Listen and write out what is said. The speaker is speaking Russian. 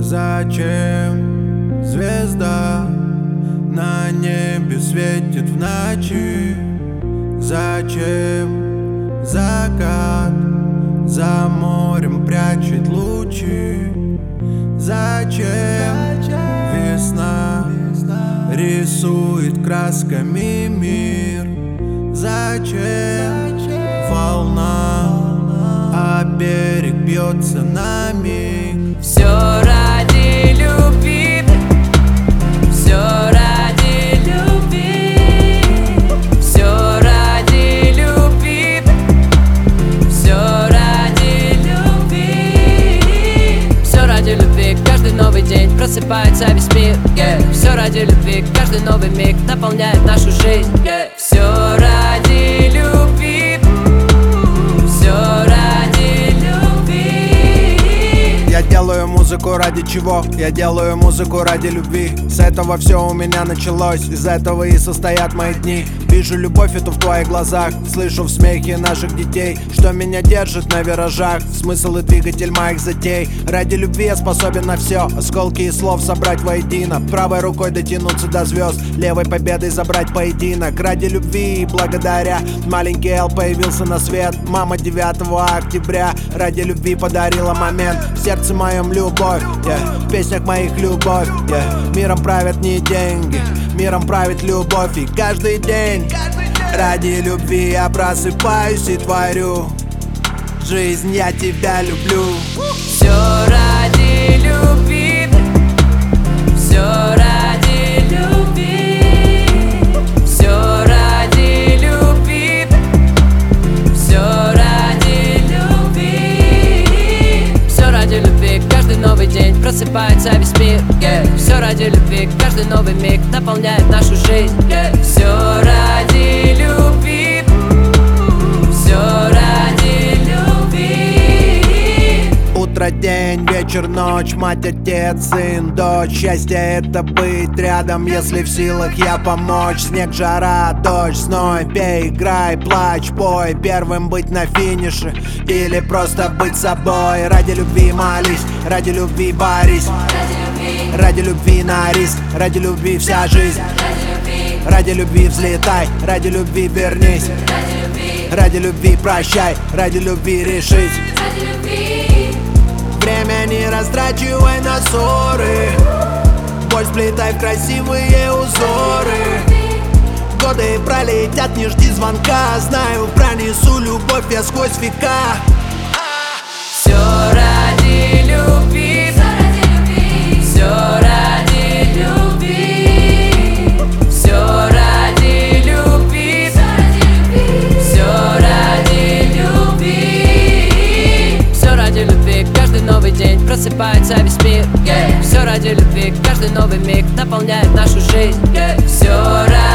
Зачем звезда на небе светит в ночи? Зачем закат за морем прячет лучи? Зачем весна рисует красками мир? Зачем волна, а берег бьется на миг? Все ради любви, все ради любви, все ради любви, все ради любви, все ради любви. Каждый новый день просыпается весь мир, Все ради любви, каждый новый миг наполняет нашу жизнь, Все ради любви, все ради любви. Я делаю музыку ради чего? Я делаю музыку ради любви. С этого все у меня началось, из этого и состоят мои дни. Вижу любовь эту в твоих глазах, слышу в смехе наших детей, что меня держит на виражах. Смысл и двигатель моих затей. Ради любви я способен на все, осколки и слов собрать воедино. Правой рукой дотянуться до звезд, левой победой забрать поединок. Ради любви и благодаря маленький Эл появился на свет. Мама 9 октября ради любви подарила момент. В сердце моем любовь, в песнях моих любовь, Миром правят не деньги, миром правит любовь. И каждый день ради любви я просыпаюсь и творю. Жизнь, я тебя люблю. Все ради любви, все ради любви, все ради любви, все ради любви, все ради любви. Каждый новый день просыпается весь мир, Все ради любви, каждый новый миг наполняет нашу жизнь, Все ради любви, все ради любви. Утро, день, вечер, ночь, мать, отец, сын, дочь. Счастье — это быть рядом, если в силах я помочь. Снег, жара, дождь, зной, пей, играй, плачь, пой. Первым быть на финише или просто быть собой. Ради любви молись, ради любви борись, ради любви на риск, ради любви вся жизнь. Ради любви взлетай, ради любви вернись, ради любви прощай, ради любви решись. Время не растрачивай на ссоры, боль сплетай в красивые узоры. Годы пролетят, не жди звонка, знаю, пронесу любовь я сквозь века. Все ради любви, все ради любви, все ради любви, все ради любви, все ради любви. Каждый новый день просыпается весь мир, Все ради любви, каждый новый миг наполняет нашу жизнь, Все ради